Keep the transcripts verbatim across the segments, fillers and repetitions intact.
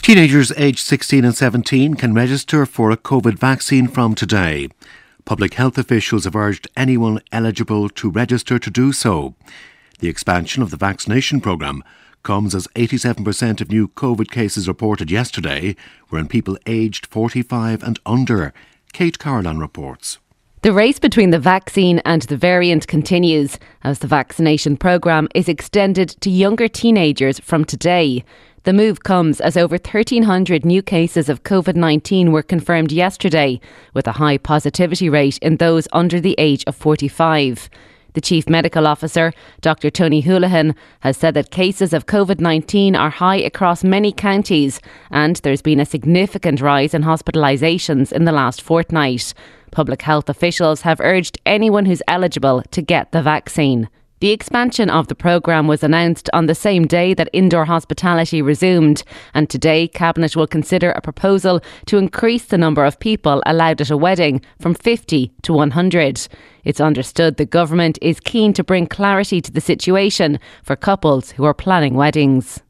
Teenagers aged sixteen and seventeen can register for a COVID vaccine from today. Public health officials have urged anyone eligible to register to do so. The expansion of the vaccination programme comes as eighty-seven percent of new COVID cases reported yesterday were in people aged forty-five and under. Kate Carolan reports. The race between the vaccine and the variant continues as the vaccination programme is extended to younger teenagers from today. The move comes as over thirteen hundred new cases of COVID nineteen were confirmed yesterday, with a high positivity rate in those under the age of forty-five. The Chief Medical Officer, Doctor Tony Holohan, has said that cases of COVID nineteen are high across many counties and there's been a significant rise in hospitalisations in the last fortnight. Public health officials have urged anyone who's eligible to get the vaccine. The expansion of the programme was announced on the same day that indoor hospitality resumed, and today Cabinet will consider a proposal to increase the number of people allowed at a wedding from fifty to one hundred. It's understood the government is keen to bring clarity to the situation for couples who are planning weddings.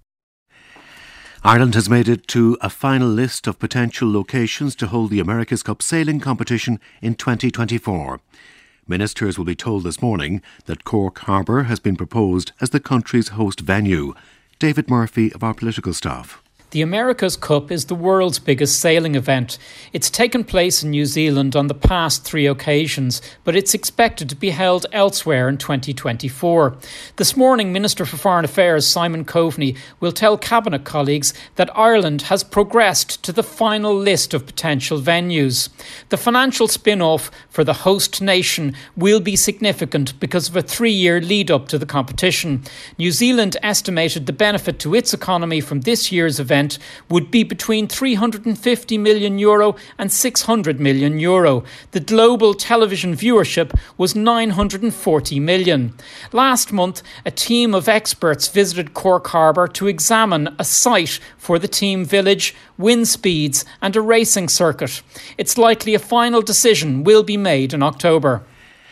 Ireland has made it to a final list of potential locations to hold the America's Cup sailing competition in twenty twenty-four. Ministers will be told this morning that Cork Harbour has been proposed as the country's host venue. David Murphy of our political staff. The America's Cup is the world's biggest sailing event. It's taken place in New Zealand on the past three occasions, but it's expected to be held elsewhere in twenty twenty-four. This morning, Minister for Foreign Affairs Simon Coveney will tell Cabinet colleagues that Ireland has progressed to the final list of potential venues. The financial spin-off for the host nation will be significant because of a three-year lead-up to the competition. New Zealand estimated the benefit to its economy from this year's event would be between three hundred fifty million euro and six hundred million euro. The global television viewership was nine hundred forty million. Last month, a team of experts visited Cork Harbour to examine a site for the team village, wind speeds and a racing circuit. It's likely a final decision will be made in October.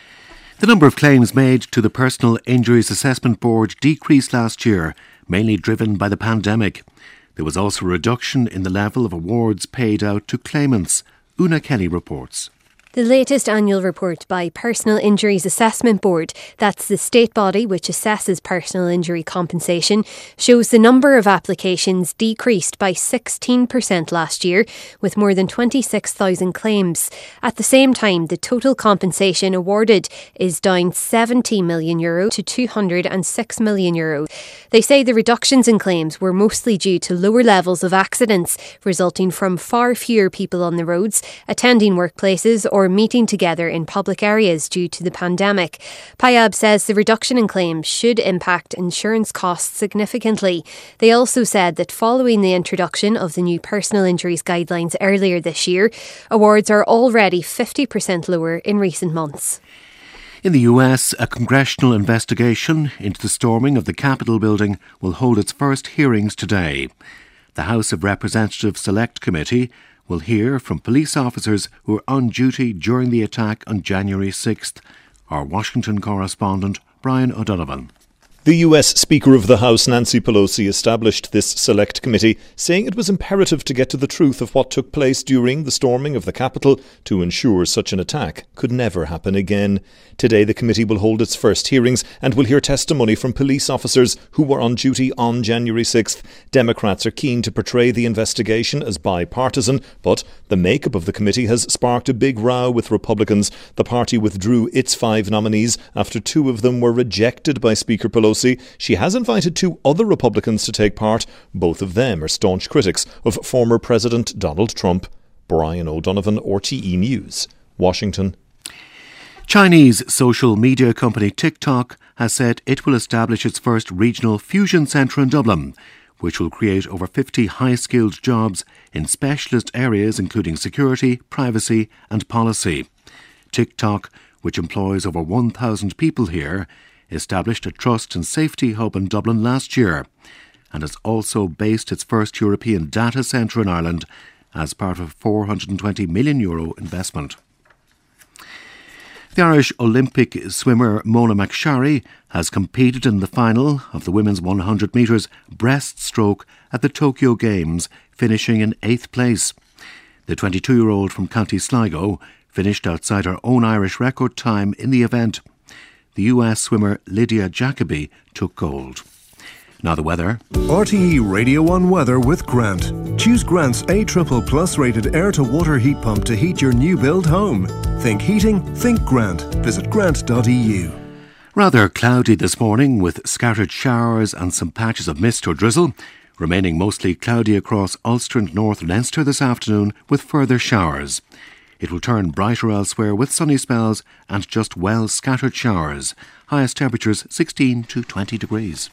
The number of claims made to the Personal Injuries Assessment Board decreased last year, mainly driven by the pandemic. There was also a reduction in the level of awards paid out to claimants. Una Kelly reports. The latest annual report by Personal Injuries Assessment Board, that's the state body which assesses personal injury compensation, shows the number of applications decreased by sixteen percent last year, with more than twenty-six thousand claims. At the same time, the total compensation awarded is down seventy million euro to two hundred six million euro. They say the reductions in claims were mostly due to lower levels of accidents, resulting from far fewer people on the roads, attending workplaces or meeting together in public areas due to the pandemic. P I A B says the reduction in claims should impact insurance costs significantly. They also said that following the introduction of the new personal injuries guidelines earlier this year, awards are already fifty percent lower in recent months. In the U S, a congressional investigation into the storming of the Capitol building will hold its first hearings today. The House of Representatives Select Committee will hear from police officers who were on duty during the attack on January sixth. Our Washington correspondent, Brian O'Donovan. The U S Speaker of the House, Nancy Pelosi, established this select committee, saying it was imperative to get to the truth of what took place during the storming of the Capitol to ensure such an attack could never happen again. Today, the committee will hold its first hearings and will hear testimony from police officers who were on duty on January sixth. Democrats are keen to portray the investigation as bipartisan, but the makeup of the committee has sparked a big row with Republicans. The party withdrew its five nominees after two of them were rejected by Speaker Pelosi. She has invited two other Republicans to take part. Both of them are staunch critics of former President Donald Trump. Brian O'Donovan, R T E News, Washington. Chinese social media company TikTok has said it will establish its first regional fusion centre in Dublin, which will create over fifty high-skilled jobs in specialist areas including security, privacy and policy. TikTok, which employs over one thousand people here, established a trust and safety hub in Dublin last year and has also based its first European data centre in Ireland as part of a four hundred twenty million euro investment. The Irish Olympic swimmer Mona McSharry has competed in the final of the women's one hundred metres breaststroke at the Tokyo Games, finishing in eighth place. The twenty-two-year-old from County Sligo finished outside her own Irish record time in the event. The U S swimmer Lydia Jacobi took gold. Now the weather. R T E Radio one weather with Grant. Choose Grant's A triple plus rated air-to-water heat pump to heat your new build home. Think heating, think Grant. Visit grant dot e u. Rather cloudy this morning with scattered showers and some patches of mist or drizzle. Remaining mostly cloudy across Ulster and North Leinster this afternoon with further showers. It will turn brighter elsewhere with sunny spells and just well scattered showers. Highest temperatures sixteen to twenty degrees.